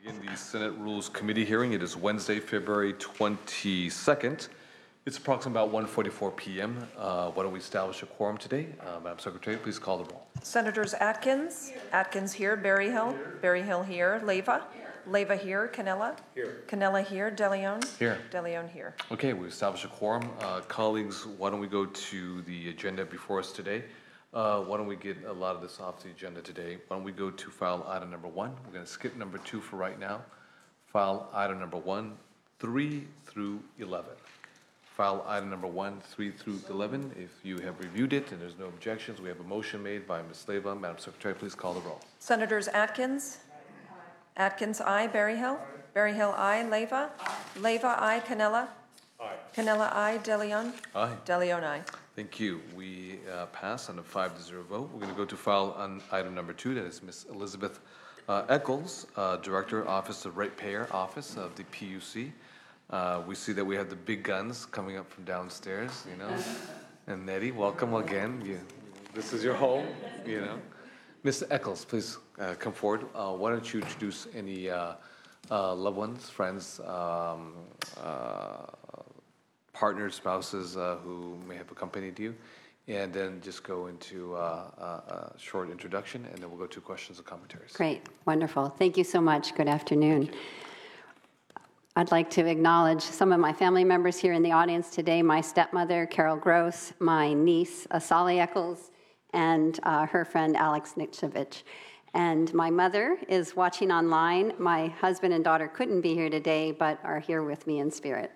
Begin the Senate Rules Committee hearing. It is Wednesday, February 22nd. It's approximately about 1:44 p.m. Why don't we establish a quorum today? Madam Secretary, please call the roll. Senators Atkins? Atkins here. Berryhill? Berryhill here. Leyva? Leyva here. Cannella? Here. Cannella here. DeLeon? Here. DeLeon here. Okay, we established a quorum. Colleagues, why don't we go to the agenda before us today? Why don't we get a lot of this off the agenda today? Why don't we go to file item number 1? We're going to skip number 2 for right now. File item number 1, 3 through 11. File item number 1, 3 through 11. If you have reviewed it and there's no objections, we have a motion made by Ms. Leyva. Madam Secretary, please call the roll. Senators Atkins? Atkins, aye. Berryhill? Berryhill, aye. Leyva? Leyva, aye. Cannella? Aye. Cannella, aye. DeLeon? Aye. DeLeon, aye. Thank you. We pass on a 5-0 vote. We're going to go to file on item number 2. That is Ms. Elizabeth Eccles, Director, Office of Ratepayer Office of the PUC. We see that we have the big guns coming up from downstairs, you know. And Nettie, welcome again. This is your home, you know. Ms. Eccles, please come forward. Why don't you introduce any loved ones, friends, partners, spouses who may have accompanied you, and then just go into a short introduction, and then we'll go to questions and commentaries. Great, wonderful. Thank you so much. Good afternoon. I'd like to acknowledge some of my family members here in the audience today, my stepmother, Carol Gross, my niece, Asali Eccles, and her friend, Alex Nikchevich. And my mother is watching online. My husband and daughter couldn't be here today, but are here with me in spirit.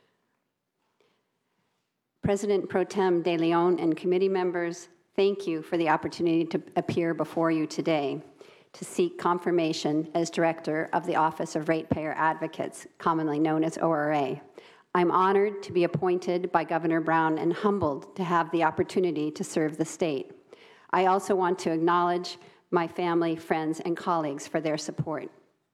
President Pro Tem DeLeon and committee members, thank you for the opportunity to appear before you today to seek confirmation as Director of the Office of Ratepayer Advocates, commonly known as ORA. I'm honored to be appointed by Governor Brown and humbled to have the opportunity to serve the state. I also want to acknowledge my family, friends, and colleagues for their support.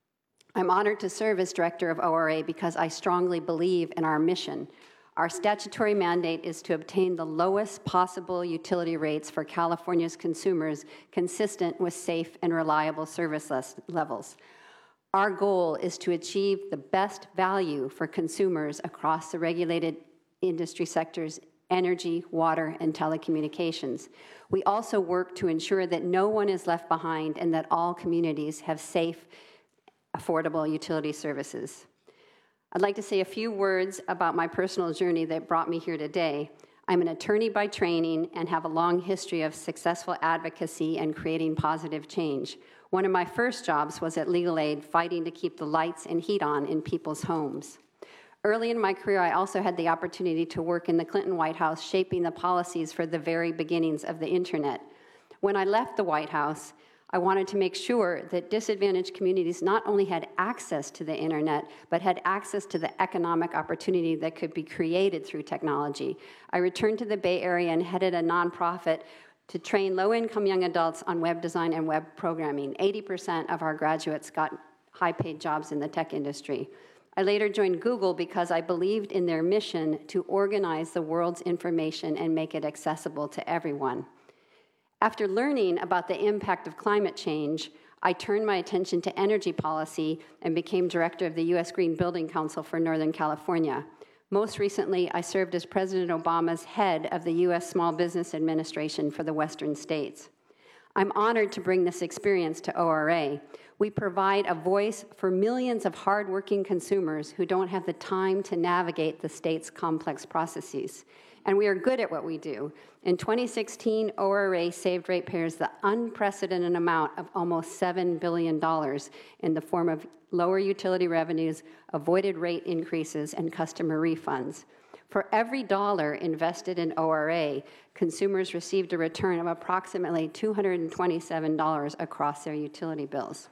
I'm honored to serve as Director of ORA because I strongly believe in our mission. Our statutory mandate is to obtain the lowest possible utility rates for California's consumers consistent with safe and reliable service levels. Our goal is to achieve the best value for consumers across the regulated industry sectors, energy, water, and telecommunications. We also work to ensure that no one is left behind and that all communities have safe, affordable utility services. I'd like to say a few words about my personal journey that brought me here today. I'm an attorney by training and have a long history of successful advocacy and creating positive change. One of my first jobs was at Legal Aid, fighting to keep the lights and heat on in people's homes. Early in my career, I also had the opportunity to work in the Clinton White House, shaping the policies for the very beginnings of the internet. When I left the White House, I wanted to make sure that disadvantaged communities not only had access to the internet, but had access to the economic opportunity that could be created through technology. I returned to the Bay Area and headed a nonprofit to train low-income young adults on web design and web programming. 80% of our graduates got high-paid jobs in the tech industry. I later joined Google because I believed in their mission to organize the world's information and make it accessible to everyone. After learning about the impact of climate change, I turned my attention to energy policy and became director of the U.S. Green Building Council for Northern California. Most recently, I served as President Obama's head of the U.S. Small Business Administration for the Western states. I'm honored to bring this experience to ORA. We provide a voice for millions of hardworking consumers who don't have the time to navigate the state's complex processes. And we are good at what we do. In 2016, ORA saved ratepayers the unprecedented amount of almost $7 billion in the form of lower utility revenues, avoided rate increases, and customer refunds. For every dollar invested in ORA, consumers received a return of approximately $227 across their utility bills.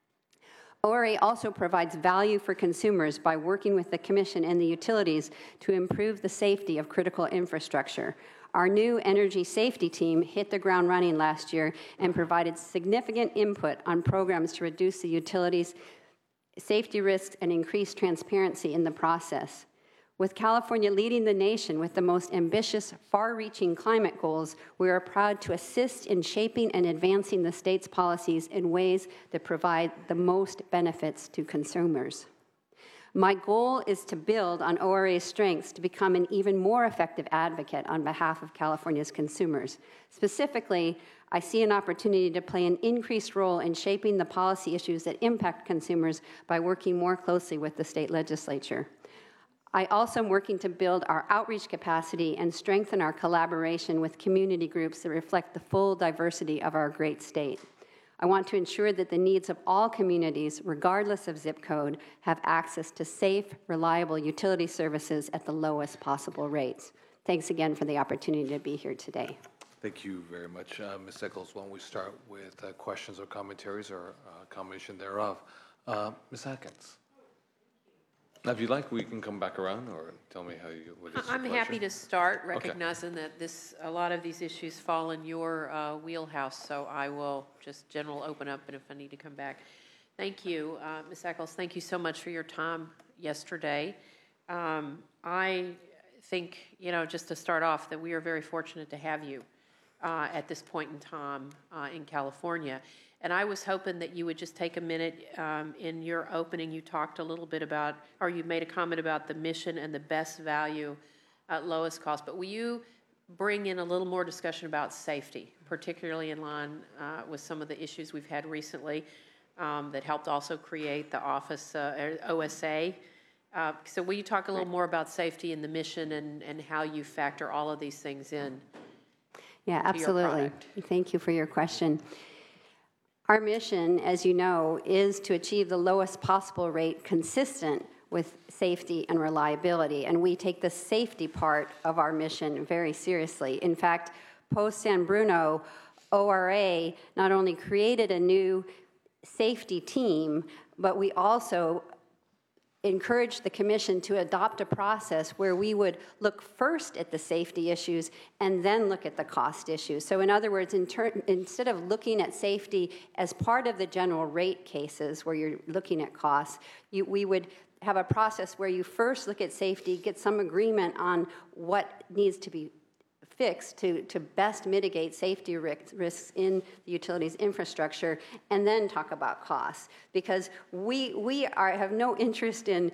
ORA also provides value for consumers by working with the Commission and the utilities to improve the safety of critical infrastructure. Our new energy safety team hit the ground running last year and provided significant input on programs to reduce the utilities' safety risks and increase transparency in the process. With California leading the nation with the most ambitious, far-reaching climate goals, we are proud to assist in shaping and advancing the state's policies in ways that provide the most benefits to consumers. My goal is to build on ORA's strengths to become an even more effective advocate on behalf of California's consumers. Specifically, I see an opportunity to play an increased role in shaping the policy issues that impact consumers by working more closely with the state legislature. I also am working to build our outreach capacity and strengthen our collaboration with community groups that reflect the full diversity of our great state. I want to ensure that the needs of all communities, regardless of zip code, have access to safe, reliable utility services at the lowest possible rates. Thanks again for the opportunity to be here today. Thank you very much, Ms. Eccles. Why don't we start with questions or commentaries or combination thereof. Ms. Atkins. Now, if you'd like, we can come back around or tell me how you would. I'm happy to start, recognizing that a lot of these issues fall in your wheelhouse, so I will just open up, and if I need to come back. Thank you, Ms. Eccles. Thank you so much for your time yesterday. I think, just to start off, that we are very fortunate to have you at this point in time in California. And I was hoping that you would just take a minute. In your opening, you talked a little bit about, or you made a comment about the mission and the best value at lowest cost. But will you bring in a little more discussion about safety, particularly in line with some of the issues we've had recently that helped also create the office, OSA? So will you talk a little more about safety and the mission and how you factor all of these things in? Yeah, absolutely. Thank you for your question. Our mission, as you know, is to achieve the lowest possible rate consistent with safety and reliability, and we take the safety part of our mission very seriously. In fact, post-San Bruno, ORA not only created a new safety team, but we also encouraged the Commission to adopt a process where we would look first at the safety issues and then look at the cost issues. So in other words, instead of looking at safety as part of the general rate cases where you're looking at costs, we would have a process where you first look at safety, get some agreement on what needs to be fixed to best mitigate safety risks in the utilities infrastructure, and then talk about costs. Because we have no interest in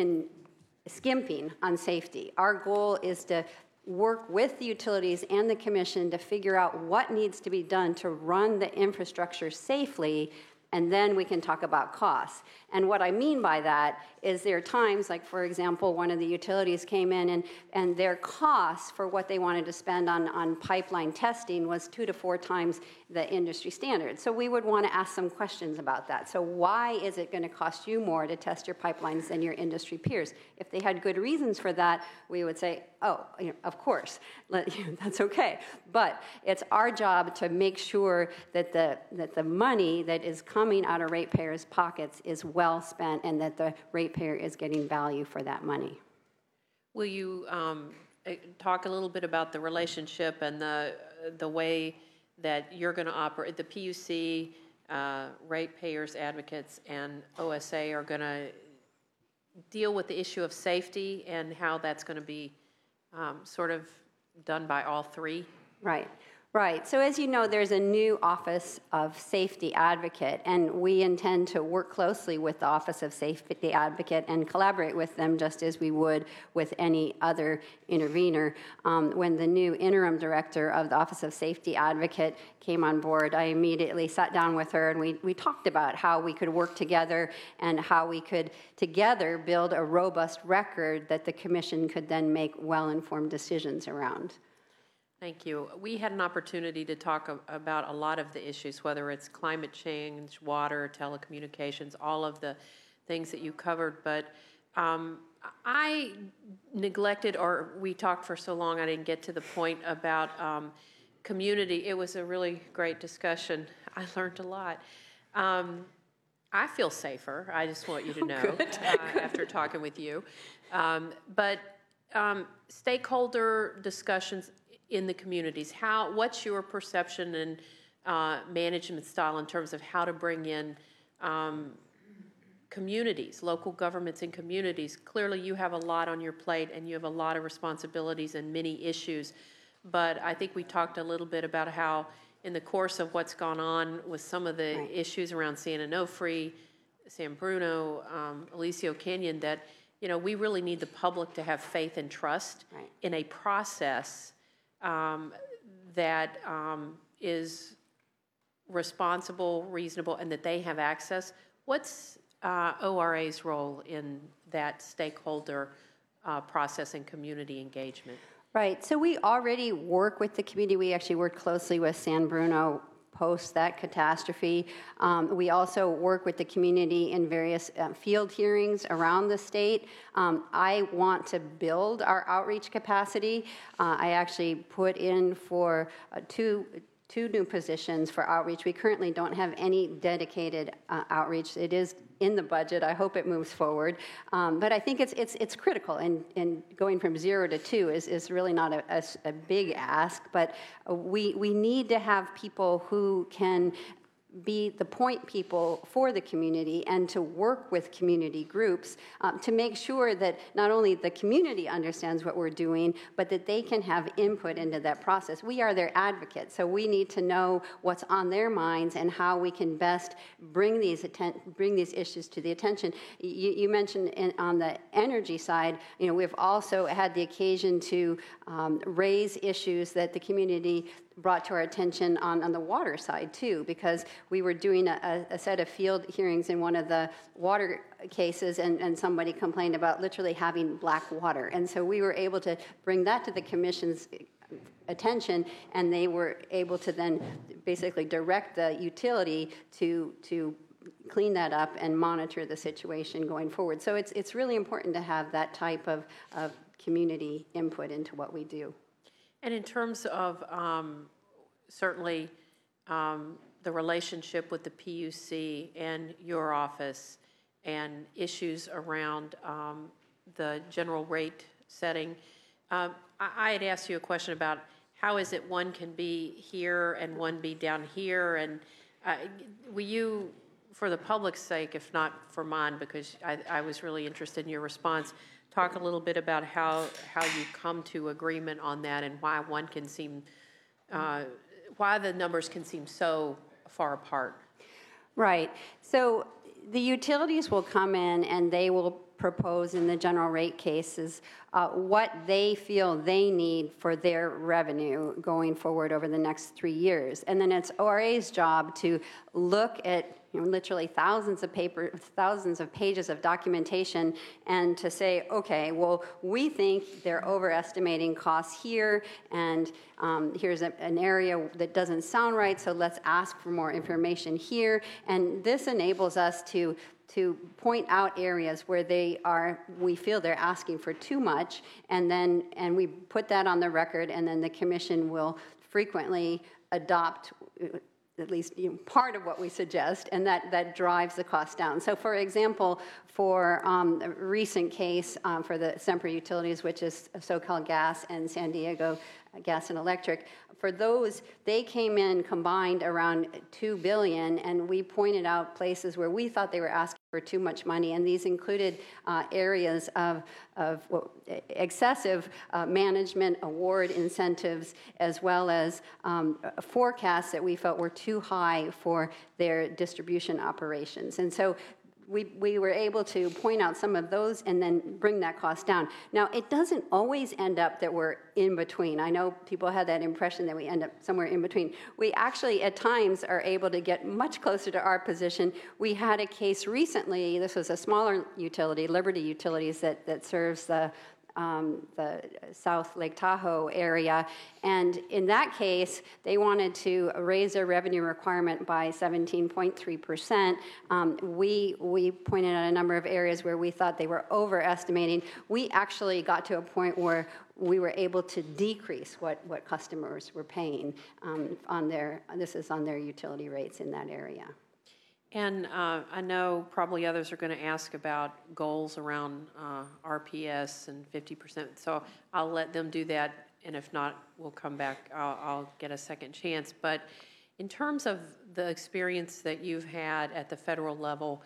skimping on safety. Our goal is to work with the utilities and the Commission to figure out what needs to be done to run the infrastructure safely, and then we can talk about costs. And what I mean by that is there are times, like for example, one of the utilities came in and their costs for what they wanted to spend on pipeline testing was 2 to 4 times the industry standard. So we would want to ask some questions about that. So why is it going to cost you more to test your pipelines than your industry peers? If they had good reasons for that, we would say, oh, of course, that's okay. But it's our job to make sure that the money that is coming out of ratepayers' pockets is well spent and that the ratepayer is getting value for that money. Will you talk a little bit about the relationship and the way that you're going to operate? The PUC, ratepayers, advocates, and OSA are going to deal with the issue of safety and how that's going to be sort of done by all three? Right. Right. So as you know, there's a new Office of Safety Advocate, and we intend to work closely with the Office of Safety Advocate and collaborate with them just as we would with any other intervener. When the new interim director of the Office of Safety Advocate came on board, I immediately sat down with her and we talked about how we could work together and how we could together build a robust record that the Commission could then make well-informed decisions around. Thank you. We had an opportunity to talk about a lot of the issues, whether it's climate change, water, telecommunications, all of the things that you covered. But I neglected, or we talked for so long, I didn't get to the point about community. It was a really great discussion. I learned a lot. I feel safer. I just want you to know after talking with you. But stakeholder discussions in the communities, what's your perception and management style in terms of how to bring in communities, local governments and communities. Clearly, you have a lot on your plate and you have a lot of responsibilities and many issues. But I think we talked a little bit about how in the course of what's gone on with some of the issues around San Onofre, San Bruno, Aliso Canyon, that, you know, we really need the public to have faith and trust in a process that is responsible, reasonable, and that they have access. What's ORA's role in that stakeholder process and community engagement? Right. So we already work with the community. We actually worked closely with San Bruno post that catastrophe. We also work with the community in various field hearings around the state. I want to build our outreach capacity. I actually put in for two new positions for outreach. We currently don't have any dedicated outreach. It is in the budget. I hope it moves forward. But I think it's critical, and going from 0 to 2 is really not a big ask, but we need to have people who can be the point people for the community and to work with community groups to make sure that not only the community understands what we're doing, but that they can have input into that process. We are their advocates, so we need to know what's on their minds and how we can best bring these issues to the attention. You mentioned on the energy side, you know, we've also had the occasion to raise issues that the community brought to our attention on the water side too, because we were doing a set of field hearings in one of the water cases, and somebody complained about literally having black water. And so we were able to bring that to the commission's attention, and they were able to then basically direct the utility to clean that up and monitor the situation going forward. So it's really important to have that type of community input into what we do. And in terms of certainly the relationship with the PUC and your office and issues around the general rate setting, I had asked you a question about how is it one can be here and one be down here, and will you, for the public's sake, if not for mine, because I was really interested in your response, talk a little bit about how you come to agreement on that and why one can seem, why the numbers can seem so far apart. Right. So the utilities will come in and they will propose in the general rate cases what they feel they need for their revenue going forward over the next 3 years. And then it's ORA's job to look at literally thousands of pages of documentation and to say, okay, well, we think they're overestimating costs here, and here's an area that doesn't sound right, so let's ask for more information here. And this enables us to point out areas where we feel they're asking for too much, and we put that on the record, and then the commission will frequently adopt at least part of what we suggest, and that drives the cost down. So for example, for a recent case for the Sempra Utilities, which is SoCal Gas and San Diego Gas and Electric, for those, they came in combined around $2 billion, and we pointed out places where we thought they were asking for too much money, and these included areas of excessive management award incentives, as well as forecasts that we felt were too high for their distribution operations. And so we were able to point out some of those and then bring that cost down. Now, it doesn't always end up that we're in between. I know people had that impression that we end up somewhere in between. We actually, at times, are able to get much closer to our position. We had a case recently, this was a smaller utility, Liberty Utilities, that serves the South Lake Tahoe area. And in that case, they wanted to raise their revenue requirement by 17.3%. We pointed out a number of areas where we thought they were overestimating. We actually got to a point where we were able to decrease what customers were paying on their utility rates in that area. And I know probably others are going to ask about goals around RPS and 50%, so I'll let them do that, and if not, we'll come back. I'll get a second chance. But in terms of the experience that you've had at the federal level,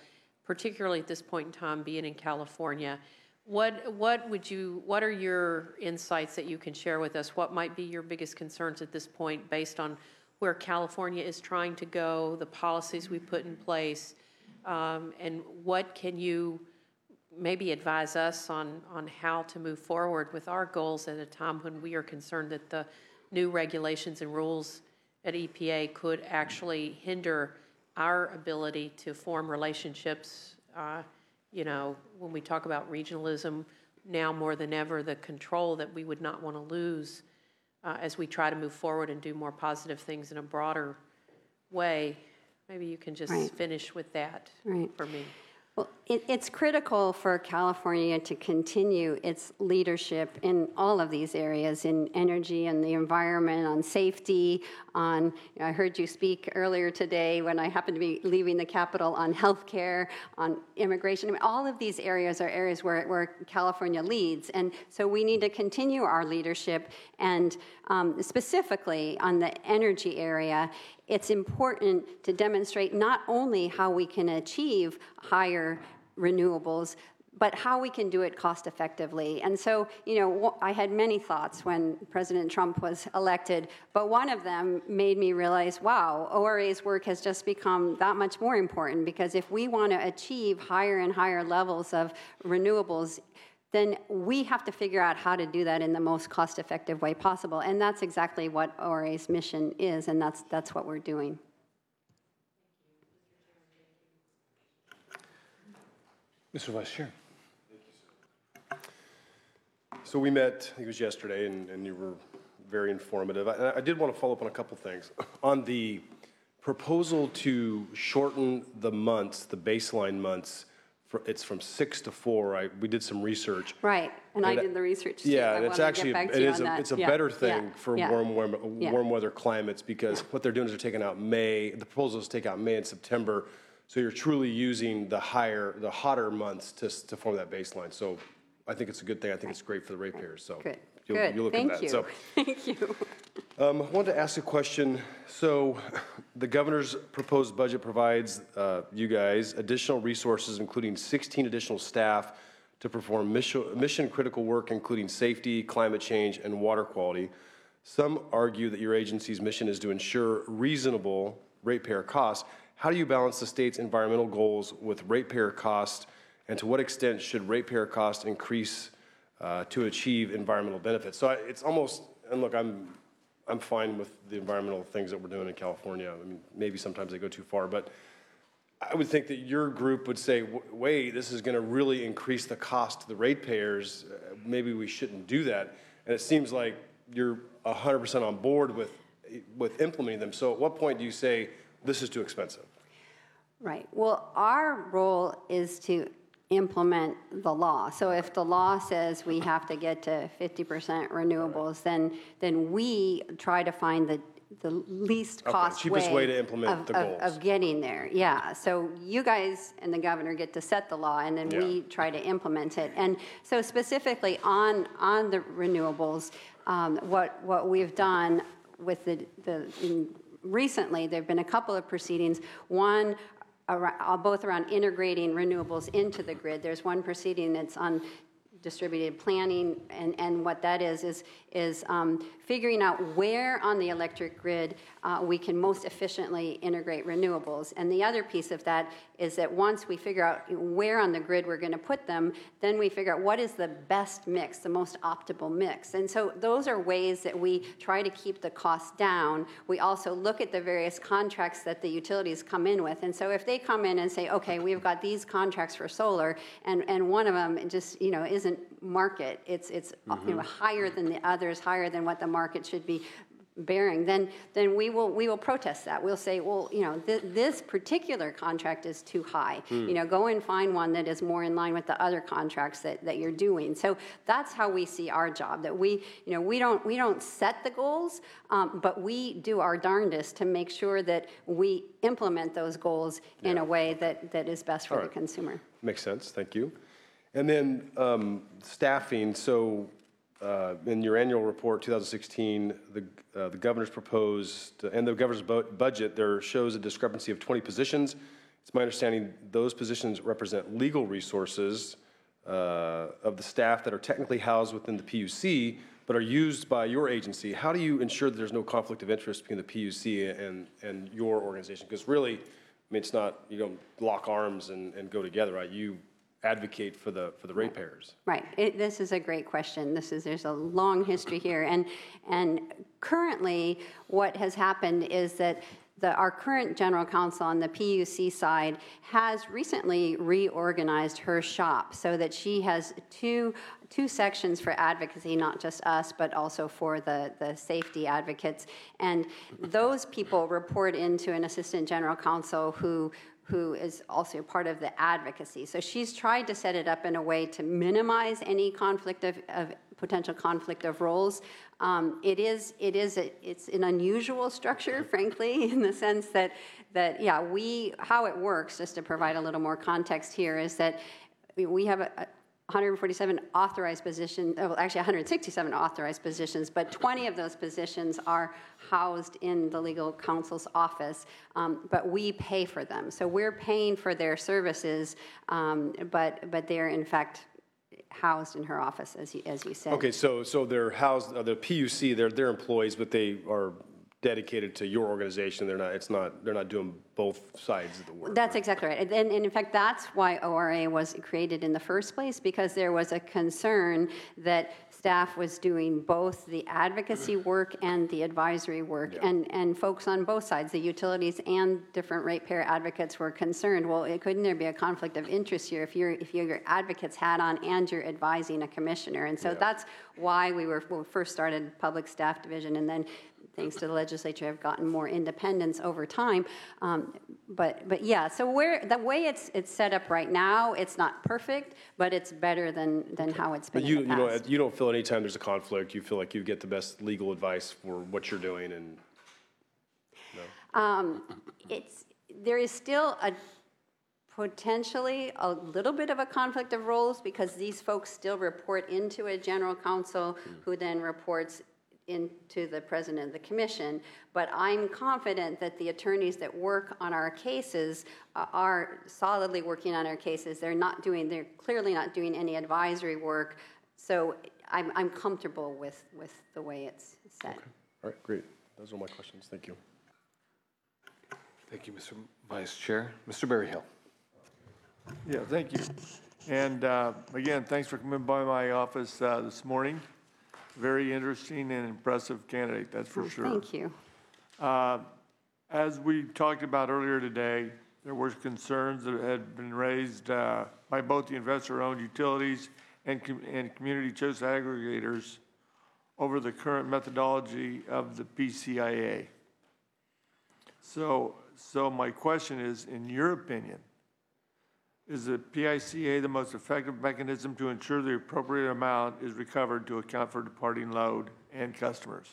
particularly at this point in time, being in California. What are your insights that you can share with us? What might be your biggest concerns at this point based on where California is trying to go, the policies we put in place, and what can you maybe advise us on how to move forward with our goals at a time when we are concerned that the new regulations and rules at EPA could actually hinder our ability to form relationships. You know, when we talk about regionalism, now more than ever, the control that we would not want to lose as we try to move forward and do more positive things in a broader way. Maybe you can just finish with that for me. Well, it's critical for California to continue its leadership in all of these areas, in energy and the environment, on safety, on, I heard you speak earlier today when I happened to be leaving the Capitol, on healthcare, on immigration. I mean, all of these areas are areas where California leads. And so we need to continue our leadership, and specifically on the energy area, it's important to demonstrate not only how we can achieve higher renewables, but how we can do it cost effectively. And so, you know, I had many thoughts when President Trump was elected, but one of them made me realize, wow, ORA's work has just become that much more important, because if we want to achieve higher and higher levels of renewables, then we have to figure out how to do that in the most cost-effective way possible. And that's exactly what ORA's mission is, and that's what we're doing. Mr. Vice Chair. So we met, I think it was yesterday, and you were very informative. I did want to follow up on a couple things. On the proposal to shorten the months, the baseline months, it's from 6 to 4. We did some research. Right, and I did the research too. Yeah, and it's actually, it's a better thing for warm weather climates, because what they're doing is they're taking out May, the proposal is to take out May and September, so you're truly using the hotter months to form that baseline. So I think it's a good thing. I think it's great for the ratepayers. So good. You'll look at that. Thank you. So, thank you. I wanted to ask a question. So the governor's proposed budget provides you guys additional resources, including 16 additional staff to perform mission-critical work, including safety, climate change, and water quality. Some argue that your agency's mission is to ensure reasonable ratepayer costs. How do you balance the state's environmental goals with ratepayer costs, and to what extent should ratepayer costs increase to achieve environmental benefits? So it's almost, and look, I'm fine with the environmental things that we're doing in California. I mean, maybe sometimes they go too far, but I would think that your group would say, wait, this is going to really increase the cost to the ratepayers. Maybe we shouldn't do that. And it seems like you're 100% on board with implementing them. So at what point do you say, this is too expensive? Right. Well, our role is to implement the law. So if the law says we have to get to 50% renewables, then we try to find the least cost cheapest way to implement the goals of getting there. Yeah. So you guys and the governor get to set the law, and then we try to implement it. And so specifically on the renewables, what we've done with recently, there have been a couple of proceedings. One, both around integrating renewables into the grid. There's one proceeding that's on distributed planning, and what that is figuring out where on the electric grid we can most efficiently integrate renewables. And the other piece of that is that once we figure out where on the grid we're going to put them, then we figure out what is the best mix, the most optimal mix. And so those are ways that we try to keep the costs down. We also look at the various contracts that the utilities come in with. And so if they come in and say, okay, we've got these contracts for solar, and one of them just, isn't market, it's higher than the others, higher than what the market should be bearing, then we will protest that. We'll say, well, this particular contract is too high. Go and find one that is more in line with the other contracts that you're doing. So that's how we see our job. That we don't set the goals, but we do our darndest to make sure that we implement those goals in a way that is best for the consumer. Makes sense. Thank you. And then staffing. So in your annual report, 2016, the governor's proposed, and the governor's budget, there shows a discrepancy of 20 positions It's my understanding those positions represent legal resources of the staff that are technically housed within the PUC, but are used by your agency. How do you ensure that there's no conflict of interest between the PUC and your organization? Because really, I mean, it's not, you don't lock arms and go together, right? You advocate for the ratepayers. Right. This is a great question. There's a long history here, and currently, what has happened is that our current general counsel on the PUC side has recently reorganized her shop so that she has two sections for advocacy, not just us, but also for the safety advocates. And those people report into an assistant general counsel who is also part of the advocacy. So she's tried to set it up in a way to minimize any conflict of potential conflict of roles. It's an unusual structure, frankly, in the sense that yeah, how it works, just to provide a little more context here, is that we have 147 authorized positions, well, actually 167 authorized positions, but 20 of those positions are housed in the legal counsel's office, but we pay for them. So we're paying for their services, but they're in fact housed in her office, as you said. Okay, so they're housed, the PUC, they're employees, but they are dedicated to your organization. They're not doing both sides of the work. That's exactly right. And in fact, that's why ORA was created in the first place, because there was a concern that staff was doing both the advocacy work and the advisory work. Yeah. And folks on both sides, the utilities and different ratepayer advocates, were concerned, well, couldn't there be a conflict of interest here if you're your advocate's hat on and you're advising a commissioner? And so that's why we first started Public Staff Division, and then thanks to the legislature, have gotten more independence over time. But yeah, so the way it's set up right now, it's not perfect, but it's better than how it's been in the past. You don't feel anytime there's a conflict, you feel like you get the best legal advice for what you're doing, and no? There is still potentially a little bit of a conflict of roles, because these folks still report into a general counsel who then reports into the president of the commission. But I'm confident that the attorneys that work on our cases are solidly working on our cases. They're clearly not doing any advisory work. So I'm comfortable with the way it's set. Okay. All right, great. Those are my questions. Thank you. Thank you, Mr. Vice Chair. Mr. Berryhill. Yeah, thank you. And again, thanks for coming by my office this morning. Very interesting and impressive candidate, that's for sure. Thank you. As we talked about earlier today, there were concerns that had been raised by both the investor-owned utilities and community choice aggregators over the current methodology of the PCIA. So my question is, in your opinion, is the PICA the most effective mechanism to ensure the appropriate amount is recovered to account for departing load and customers?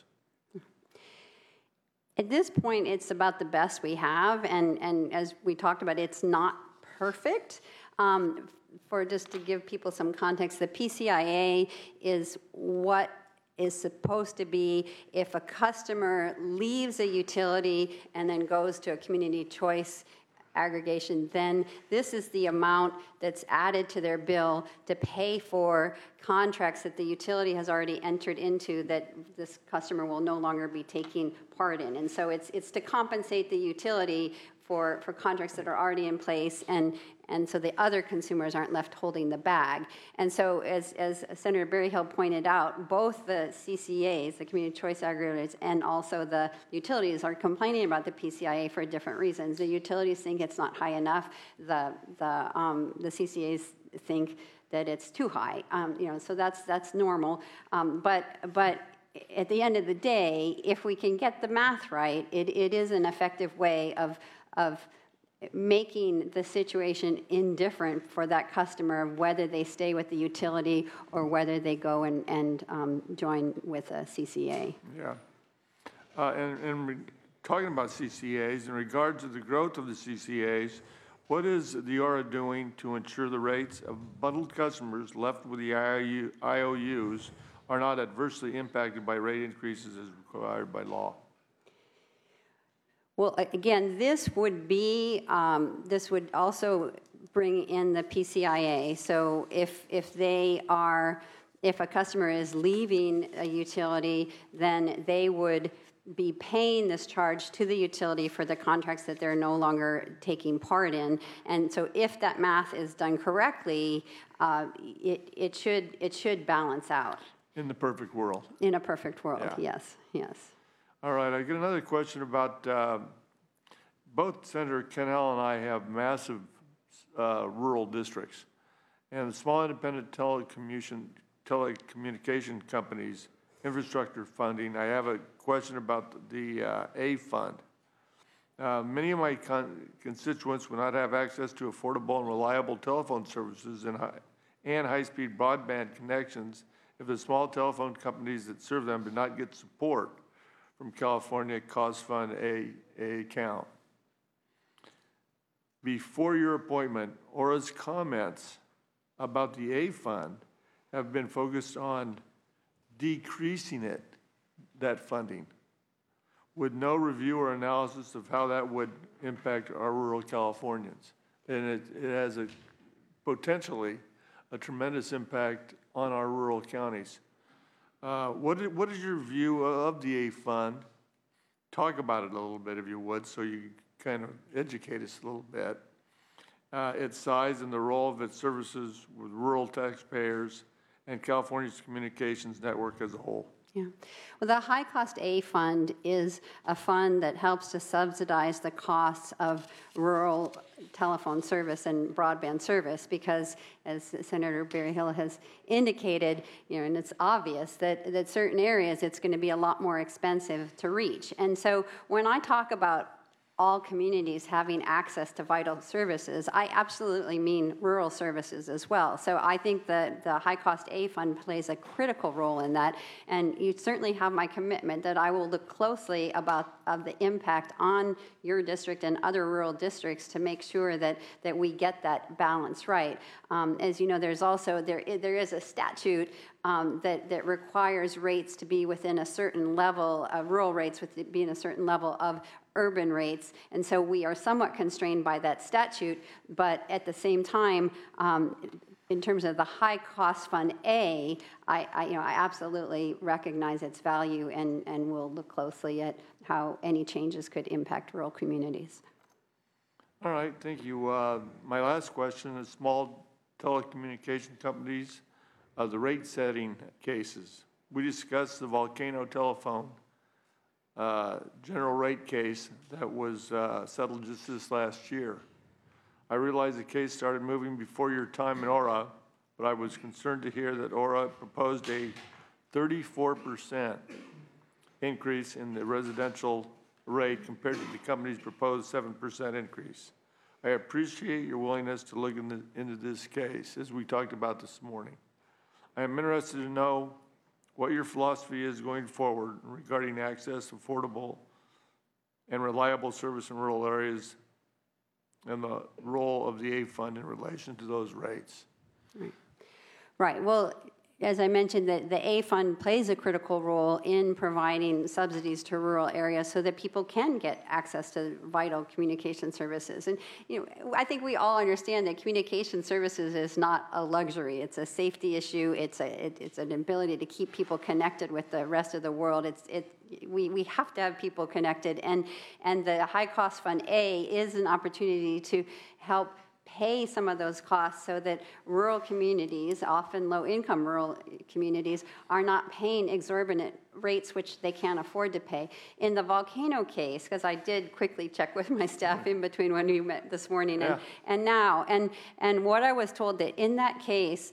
At this point, it's about the best we have, and as we talked about, it's not perfect. For just to give people some context, the PCIA is what is supposed to be if a customer leaves a utility and then goes to a community choice aggregation, then this is the amount that's added to their bill to pay for contracts that the utility has already entered into that this customer will no longer be taking part in. And so it's to compensate the utility for contracts that are already in place, and so the other consumers aren't left holding the bag. And so as Senator Berryhill pointed out, both the CCAs, the community choice aggregators, and also the utilities are complaining about the PCIA for different reasons. The utilities think it's not high enough. The CCAs think that it's too high. So that's normal. But at the end of the day, if we can get the math right, it is an effective way of making the situation indifferent for that customer, whether they stay with the utility or whether they go and join with a CCA. Yeah. And talking about CCAs, in regards to the growth of the CCAs, what is the ORA doing to ensure the rates of bundled customers left with the IOUs are not adversely impacted by rate increases as required by law? Well, again, this would be, this would also bring in the PCIA. So if a customer is leaving a utility, then they would be paying this charge to the utility for the contracts that they're no longer taking part in. And so if that math is done correctly, it should balance out. In the perfect world. In a perfect world, Yeah. yes. All right, I get another question about, both Senator Kennell and I have massive rural districts. And the small independent telecommunication companies, infrastructure funding, I have a question about the A fund. Many of my constituents will not have access to affordable and reliable telephone services and high-speed broadband connections if the small telephone companies that serve them do not get support from California Cost Fund A account. Before your appointment, Aura's comments about the A fund have been focused on decreasing that funding, with no review or analysis of how that would impact our rural Californians. And it has potentially a tremendous impact on our rural counties. What is your view of the A fund? Talk about it a little bit, if you would, so you kind of educate us a little bit. Its size and the role of its services with rural taxpayers and California's communications network as a whole. Yeah. Well, the High Cost A Fund is a fund that helps to subsidize the costs of rural telephone service and broadband service because, as Senator Berryhill has indicated, and it's obvious that certain areas it's going to be a lot more expensive to reach. And so when I talk about all communities having access to vital services, I absolutely mean rural services as well. So I think that the High Cost A Fund plays a critical role in that, and you certainly have my commitment that I will look closely of the impact on your district and other rural districts to make sure that we get that balance right. As you know, there is a statute that requires rates to be within a certain level, rural rates being a certain level of urban rates, and so we are somewhat constrained by that statute, but at the same time, in terms of the High Cost Fund A, I absolutely recognize its value and will look closely at how any changes could impact rural communities. All right, thank you. My last question is small telecommunication companies, the rate setting cases. We discussed the Volcano Telephone general rate case that was settled just this last year. I realize the case started moving before your time in Aura, but I was concerned to hear that Aura proposed a 34% increase in the residential rate compared to the company's proposed 7% increase. I appreciate your willingness to look into this case, as we talked about this morning. I am interested to know what your philosophy is going forward regarding access to affordable and reliable service in rural areas and the role of the A Fund in relation to those rates. Right. Well, as I mentioned, the A Fund plays a critical role in providing subsidies to rural areas so that people can get access to vital communication services. And I think we all understand that communication services is not a luxury. It's a safety issue. It's an ability to keep people connected with the rest of the world. We have to have people connected, and the High Cost Fund A is an opportunity to help pay some of those costs so that rural communities, often low-income rural communities, are not paying exorbitant rates which they can't afford to pay. In the Volcano case, because I did quickly check with my staff in between when we met this morning and now, and what I was told that in that case,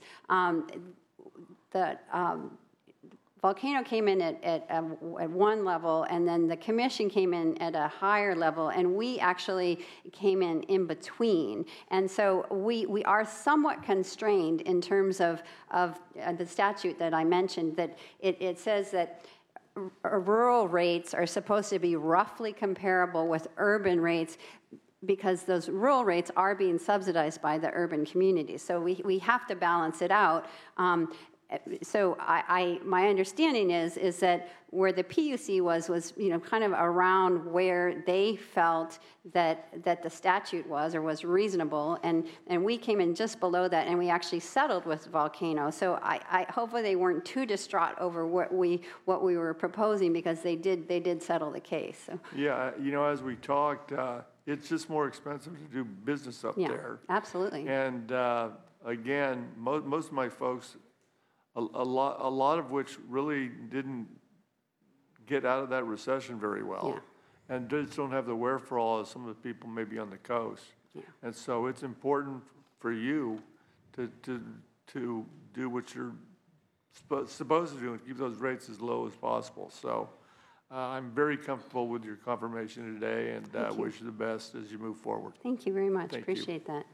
Volcano came in at one level, and then the commission came in at a higher level, and we actually came in between. And so we are somewhat constrained in terms of the statute that I mentioned, that it says that rural rates are supposed to be roughly comparable with urban rates, because those rural rates are being subsidized by the urban communities. So we have to balance it out. So my understanding is that where the PUC was, you know, kind of around where they felt that the statute was reasonable, and we came in just below that, and we actually settled with Volcano. So I hopefully they weren't too distraught over what we were proposing, because they did settle the case. So. Yeah, you know, as we talked, it's just more expensive to do business up Yeah, there. absolutely. And again, most of my folks, a lot of which really didn't get out of that recession very well, and just don't have the wherewithal as some of the people maybe on the coast. Yeah. And so it's important for you to do what you're supposed to do and keep those rates as low as possible. So I'm very comfortable with your confirmation today, and wish you the best as you move forward. Thank you very much. Thank you. Appreciate that.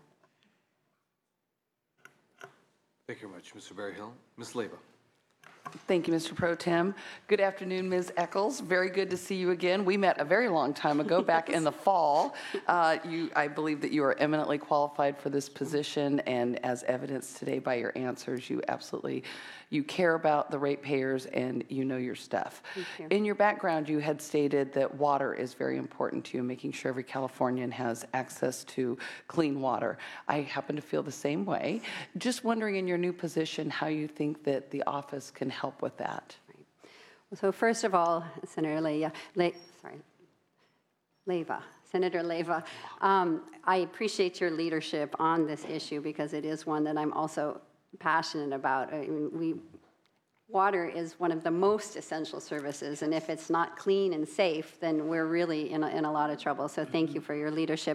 Thank you very much, Mr. Berryhill. Ms. Leyva. Thank you, Mr. Pro Tem. Good afternoon, Ms. Eccles. Very good to see you again. We met a very long time ago, back in the fall. I believe that you are eminently qualified for this position, and as evidenced today by your answers, you care about the ratepayers and you know your stuff. Thank you. In your background, you had stated that water is very important to you, making sure every Californian has access to clean water. I happen to feel the same way. Just wondering, in your new position, how you think that the office can help with that. So first of all, Senator Senator Leyva, I appreciate your leadership on this issue, because it is one that I'm also passionate about. I mean, water is one of the most essential services, and if it's not clean and safe, then we're really in a lot of trouble. So thank you for your leadership.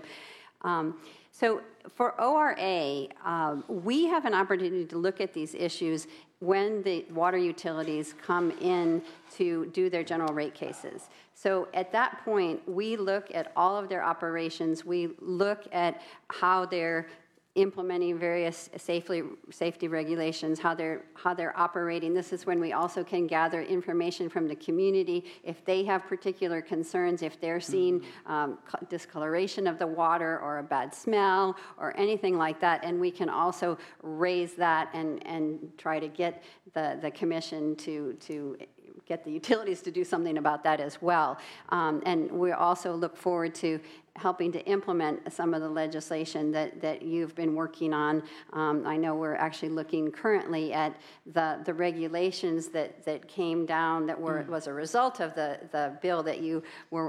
So for ORA, we have an opportunity to look at these issues when the water utilities come in to do their general rate cases. So at that point, we look at all of their operations. We look at how they're implementing various safety regulations, how they're operating. This is when we also can gather information from the community if they have particular concerns, if they're seeing discoloration of the water or a bad smell or anything like that, and we can also raise that and try to get the commission to get the utilities to do something about that as well. And we also look forward to helping to implement some of the legislation that you've been working on. I know we're actually looking currently at the regulations that came down that was a result of the bill that you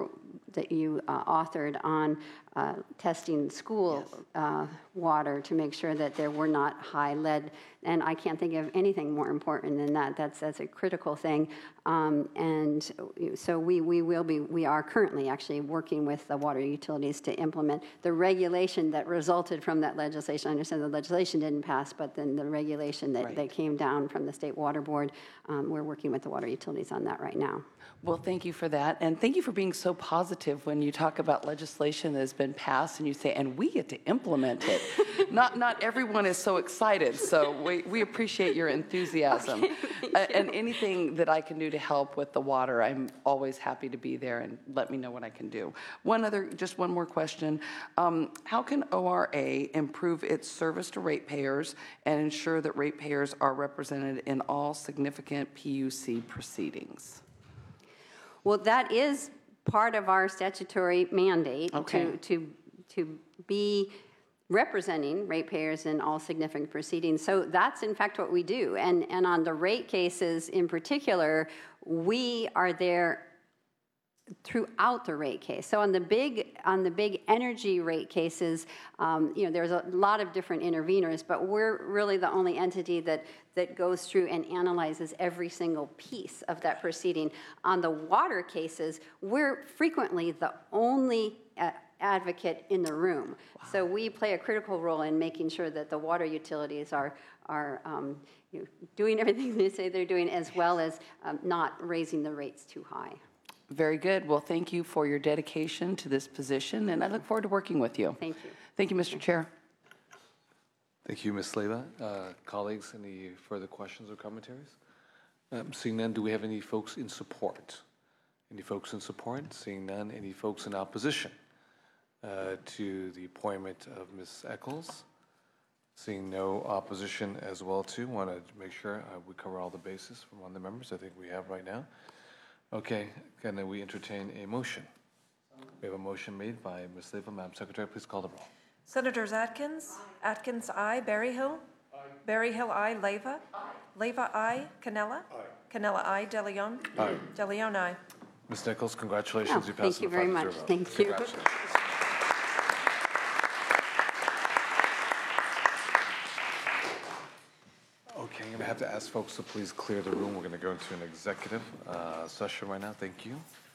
authored on testing school water to make sure that there were not high lead. And I can't think of anything more important than that. That's a critical thing. And so we are currently actually working with the water utilities to implement the regulation that resulted from that legislation. I understand the legislation didn't pass, but then the regulation that came down from the State Water Board, we're working with the water utilities on that right now. Well, thank you for that. And thank you for being so positive when you talk about legislation that has been passed and you say, and we get to implement it. Not everyone is so excited, so we appreciate your enthusiasm. Okay, and anything that I can do to help with the water, I'm always happy to be there, and let me know what I can do. Just one more question. How can ORA improve its service to ratepayers and ensure that ratepayers are represented in all significant PUC proceedings? Well, that is part of our statutory mandate to be representing ratepayers in all significant proceedings. So that's in fact what we do. And on the rate cases in particular, we are there throughout the rate case. So on the big energy rate cases, there's a lot of different interveners, but we're really the only entity that goes through and analyzes every single piece of that proceeding. On the water cases, we're frequently the only advocate in the room. Wow. So we play a critical role in making sure that the water utilities are doing everything they say they're doing, as well as not raising the rates too high. Very good. Well, thank you for your dedication to this position, and I look forward to working with you. Thank you. Thank you, Mr. Chair. Thank you, Ms. Leyva. Colleagues, any further questions or commentaries? Seeing none, do we have any folks in support? Any folks in support? Seeing none, any folks in opposition to the appointment of Ms. Eccles? Seeing no opposition as well, too, want to make sure we cover all the bases from one of the members I think we have right now. Okay, can we entertain a motion? We have a motion made by Ms. Leyva. Madam Secretary, please call the roll. Senators Atkins? Atkins, aye. Berryhill? Berryhill, aye. Leyva? Leyva, aye. Cannella? Cannella, aye. De Leon? De Leon, aye. Ms. Nichols, congratulations. Oh, You thank passed you on a very 5-0 much. vote. Thank you. Congratulations. Okay, I'm going to have to ask folks to please clear the room. We're going to go into an executive session right now. Thank you.